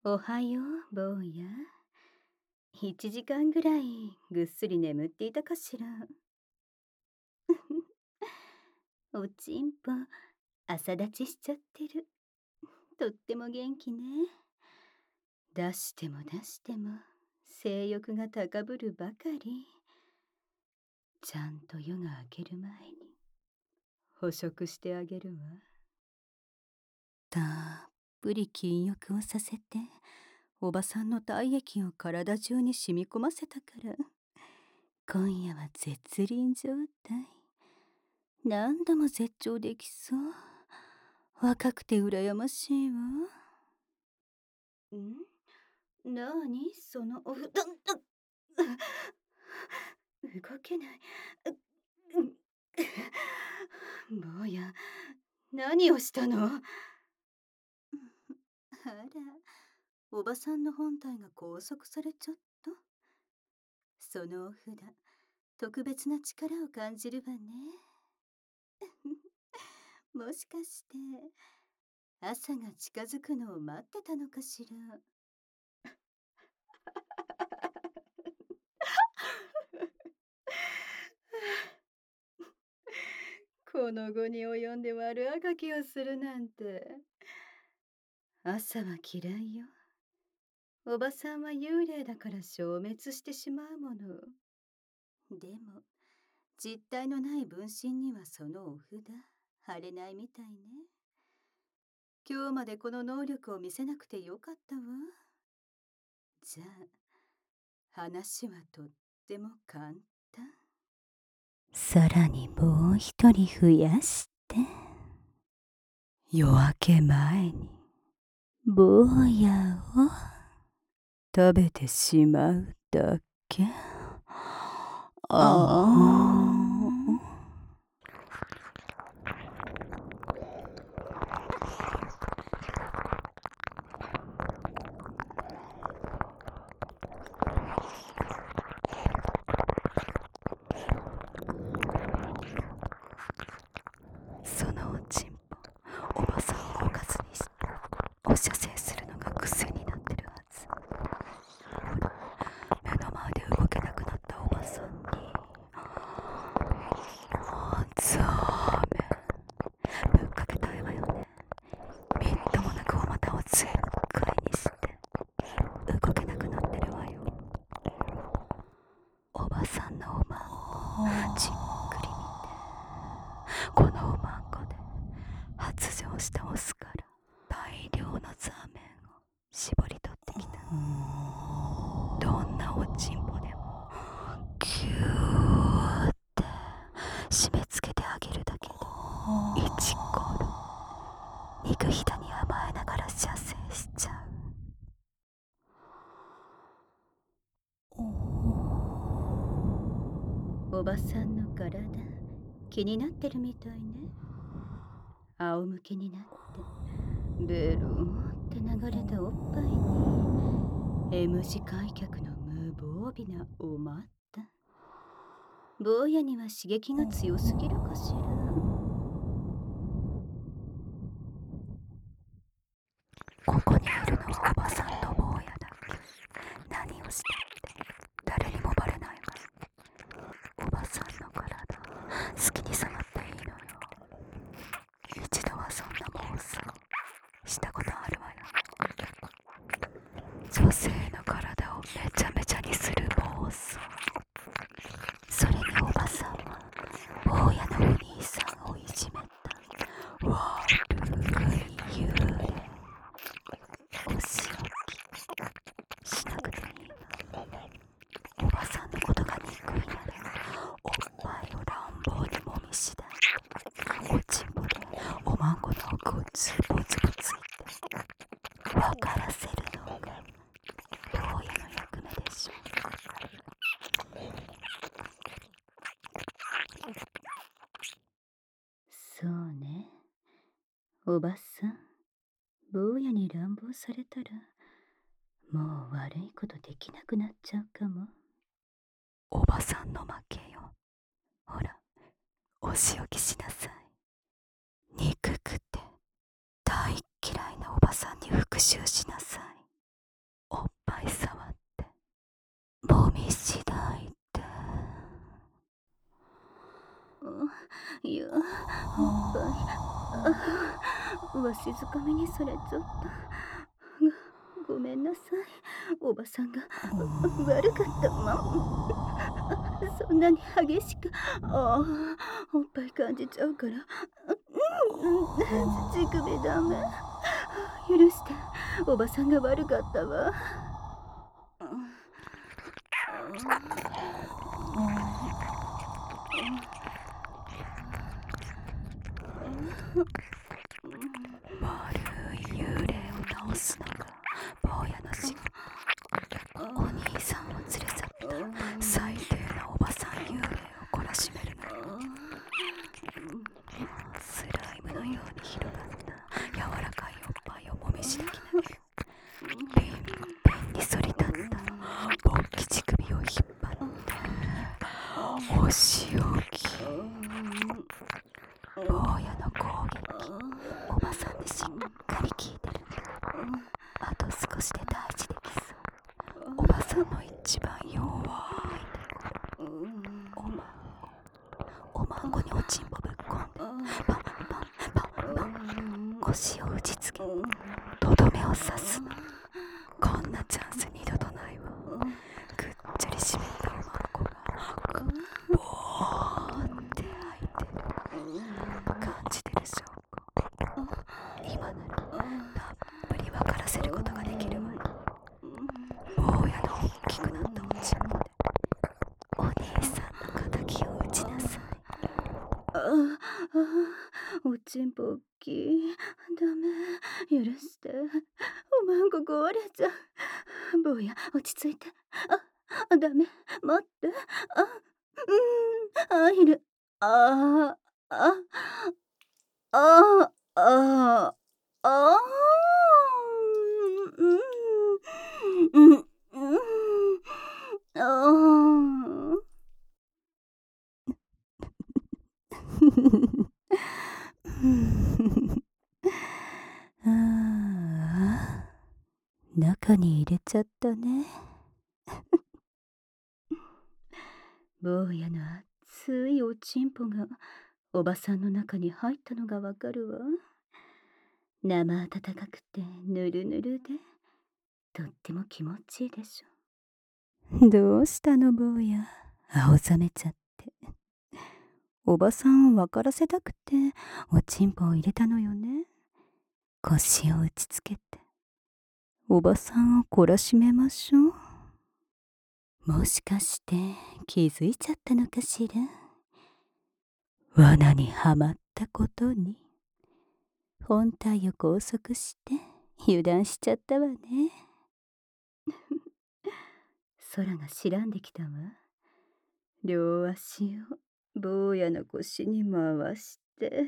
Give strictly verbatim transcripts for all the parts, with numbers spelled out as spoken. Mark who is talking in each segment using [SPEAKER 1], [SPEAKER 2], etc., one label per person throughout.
[SPEAKER 1] おはよう、坊や。一時間ぐらいぐっすり眠っていたかしら。おちんぽ、朝立ちしちゃってる。とっても元気ね。出しても出しても、性欲が高ぶるばかり。ちゃんと夜が明ける前に、捕食してあげるわ。たっぷり禁欲をさせて、おばさんの体液を体中に染み込ませたから、今夜は絶倫状態。何度も絶頂できそう。若くて羨ましいわ。ん？なーにそのおふだんだ動けない。坊や、何をしたの？あら、おばさんの本体が拘束されちゃった。そのお札、特別な力を感じるわね。もしかして朝が近づくのを待ってたのかしら。この後に及んで悪あがきをするなんて。朝は嫌いよ。おばさんは幽霊だから消滅してしまうもの。でも実体のない分身にはそのお札貼れないみたいね。今日までこの能力を見せなくてよかったわ。じゃあ話はとっても簡単。さらにもう一人増やして、夜明け前に坊やを食べてしまうだけ。ああ。そのおちんぽ、おばさんを動かずにしてお射精するのが癖になってるはず。ほら、目の前で動けなくなったおばさんにザーメンぶっかけたいわよね。みっともなくお股を全開にして動けなくなってるわよ。おばさんのおまんこじっくり見て、このおまんこで発情したオスから大量のザーメンを絞り取ってきた。どんなおちんぽでもキューって締め付けてあげるだけで一コール肉ひだに甘えながら射精しちゃう。おばさんの体気になってるみたいね。仰向けになってベローって流れたおっぱいに M 字開脚の無防備なおまった。坊やには刺激が強すぎるかしら。ここにいるのはおばさんと坊やだけ。何をしたって誰にもバレないわ。おばさんの体好きに触っていいのよ。一度はそんな妄想したことあるわよ。女性の体をめちゃめちゃにする妄想。それにおばさんは坊やのお兄さんをいじめた悪い幽霊。お仕置きしなくていいわ。おばさんのことが憎いならおっぱいを乱暴にもみしだい、おちんぽでおまんこの奥をズボズボついて分からせるのが坊やの役目でしょう。そうね。おばさん、坊やに乱暴されたらもう悪いことできなくなっちゃうかも。おばさんの負けよ。ほら、お仕置きしなさい。憎くて大嫌いなおばさんに復讐しなさい。 よ。おっぱい。あ、わしづかみにされちゃった。ご、ごめんなさい。おばさんが悪かったま。そんなに激しく、ああ、おっぱい感じちゃうから。うん、乳首ダメ。許して。おばさんが悪かったわ。
[SPEAKER 2] 悪い幽霊を直すのが坊やの仕事。お兄さんを連れ去った最低なおばさん幽霊を懲らしめるのよ。スライムのように広がった柔らかいおっぱいをもみしだきながらピンピンに反り立った勃起乳首を引っ張ってお仕置き。坊やの攻撃、おばさんにしっかり効いてる。あと少しで大事できそう。おばさんの一番弱いところ、おまんこおまんこにおちんぽぶっこんでパンパンパンパン腰を打ちつけとどめを刺すの。こんなチャンス二度とないわ。ぐっちゃり湿ったおまんこがボーって開いてる。感じてる証拠、今ならたっぷり分からせることができるわよ。坊やの大きくなったおちんぽでお兄さんの敵を打ちなさい。
[SPEAKER 1] ああ、おちんぽ大きい。ダメ。許して。おまんこ壊れちゃう。坊や、落ち着いて。あ、ダメ。待って。あ、うん、あ、いる。ああ、あ、あ、あ、あ、うん、うん、うん、ああ。ああ、中に入れちゃったね。坊やの熱いおちんぽがおばさんの中に入ったのがわかるわ。生温かくてぬるぬるでとっても気持ちいいでしょ。どうしたの坊や、青ざめちゃって。おばさんを分からせたくておちんぽを入れたのよね。腰を打ちつけておばさんを懲らしめましょう。もしかして気づいちゃったのかしら。罠にはまったことに本体を拘束して油断しちゃったわね。空が白んできたわ。両足を坊やの腰に回して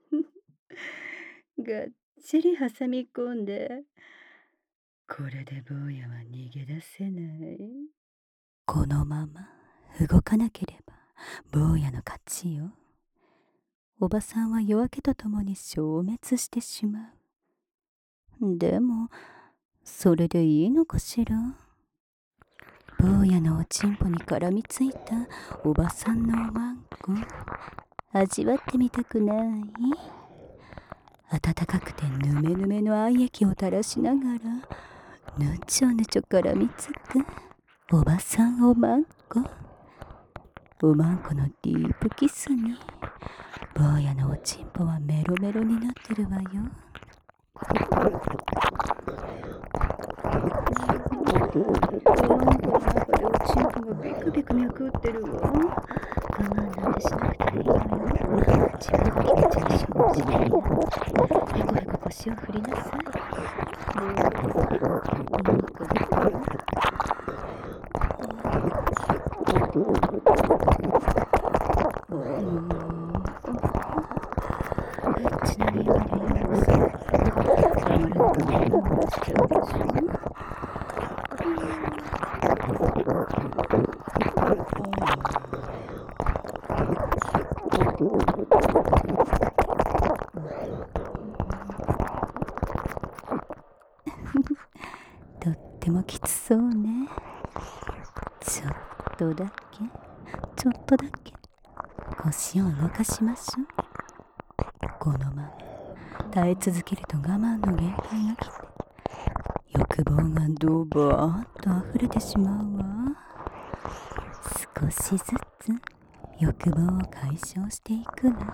[SPEAKER 1] がっちり挟み込んで、これで坊やは逃げ出せない。このまま動かなければ坊やの勝ちよ。おばさんは夜明けとともに消滅してしまう。でもそれでいいのかしら。坊やのおちんぽに絡みついたおばさんのおまんこ、味わってみたくない？温かくてぬめぬめの愛液を垂らしながらぬちょぬちょ絡みつくおばさんおまんこ。おまんこのディープキスに坊やのおちんぽはメロメロになってるわよ。おまんこの中でおちんぽがビクビク脈打ってるわ。我慢なんてしなくていいのよ。自分がピクチャでしょ。自分になってへこへこ腰を振りなさい。坊やおまんこエッチな匂いでようさたまらんと我慢しちゃうでしょ。とってもきつそうね。ちょっとだけちょっとだけ腰を動かしましょう。
[SPEAKER 2] このまま耐え続けると我慢の限界が来て、欲望がドバーッと溢れてしまうわ。少しずつ欲望を解消していくの。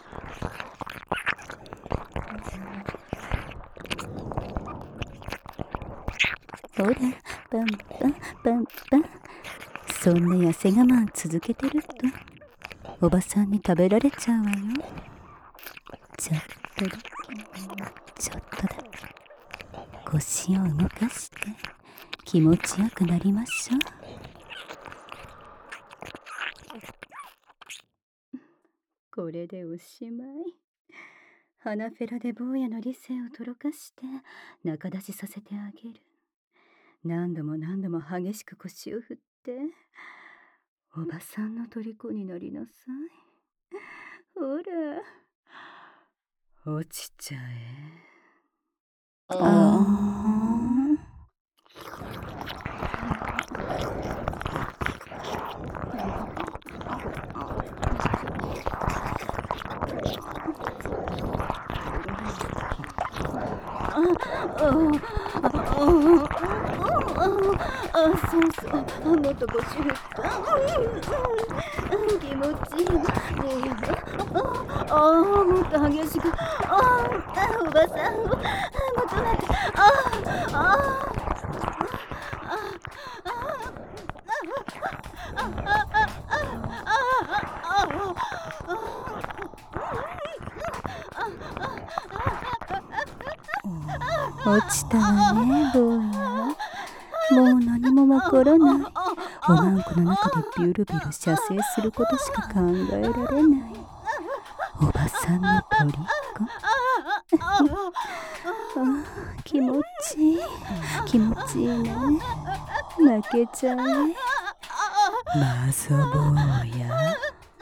[SPEAKER 2] ほら、パンパンパンパン。そんな痩せ我慢続けてるとおばさんに食べられちゃうわよ。ちょっとだけ、ちょっとだけ腰を動かして気持ちよくなりましょう。
[SPEAKER 1] これでおしまい。鼻フェラで坊やの理性をとろかして仲出しさせてあげる。何度も何度も激しく腰を振っておばさんの虜になりなさい。ほら、落ちちゃえ。
[SPEAKER 2] ああ。
[SPEAKER 1] あ、そうそう、もっと腰振った。気持ちいい。ねえ、ああ、もっと激しく。ああ、おばさんをもっとなって。ああ、ああ。
[SPEAKER 2] 落ちたわね、坊や。もう何もわからない。おまんこの中でビュルビュル射精することしか考えられない。おばさんの虜。ああ、気持ちいい。気持ちいいね。負けちゃうね。まず坊や。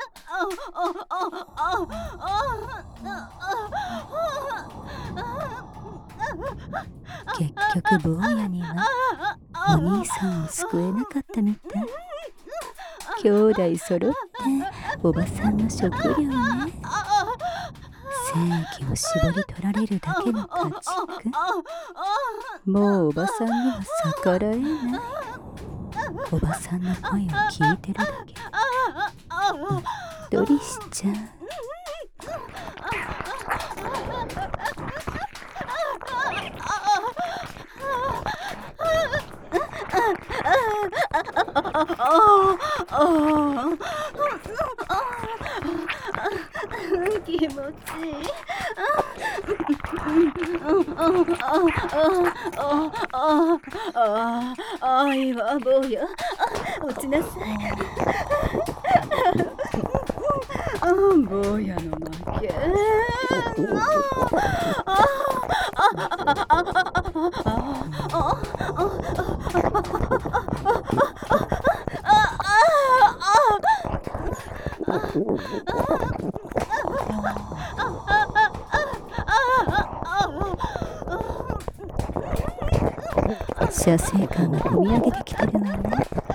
[SPEAKER 2] 結局坊やにはお兄さんを救えなかったみたい。兄弟揃っておばさんの食料ね。精液を絞り取られるだけの家畜。もうおばさんには逆らえない。おばさんの声を聞いてるだけうっとりしちゃう。
[SPEAKER 1] 気持ちいい。ああ、いいわ、坊や。落ちなさい。坊やの負け。
[SPEAKER 2] 射精感が込み上げてきてるわね。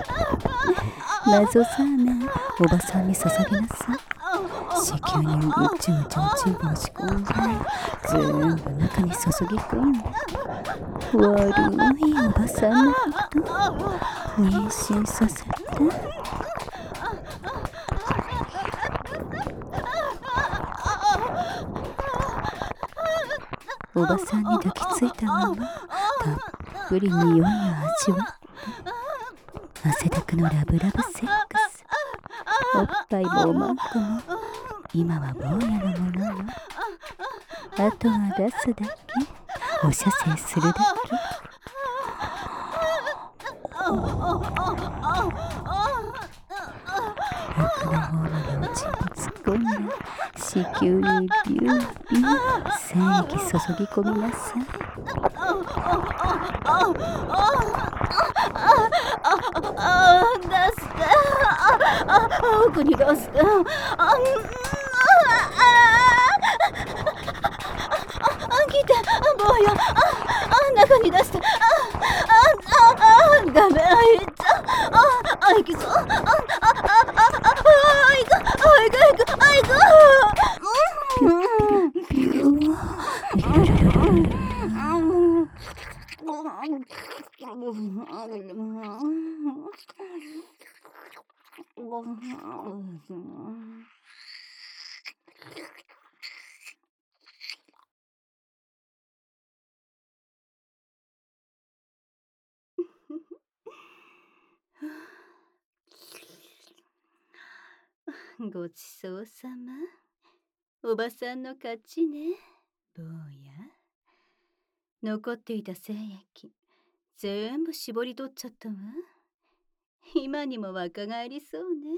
[SPEAKER 2] 謎サーメン、おばさんに捧げなさい。子宮にぐっちぐちおちんぽを仕込んで全部中に注ぎ込んで、悪いおばさんのこと妊娠させて。おばさんに抱きついたままたっぷり匂いを味わって汗だくのラブラブセックス。おっぱいもおまんこも今は坊やのものよ。あとは出すだけ、お射精するだけ。奥の方までおちんぽ突っ込んで子宮にビュービュー精液注ぎ込みなさい。
[SPEAKER 1] 出すか。奥に出すか。来た、坊や。中に出して。ダメ、あいつ。あ、いきそう。あ、あ、あ、あ、あ、いく、あ、いく、いく、あ、いく。 ごちそうさま。おばさんの勝ちね、坊や。残っていた精液、全部絞り取っちゃったわ。今にも若返りそうね。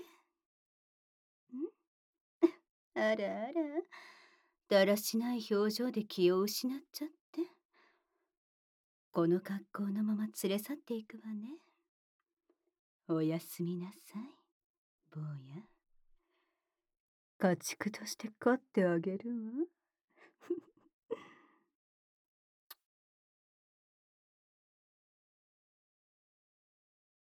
[SPEAKER 1] んあらあら、だらしない表情で気を失っちゃって。この格好のまま連れ去っていくわね。おやすみなさい、坊や。家畜として飼ってあげるわ。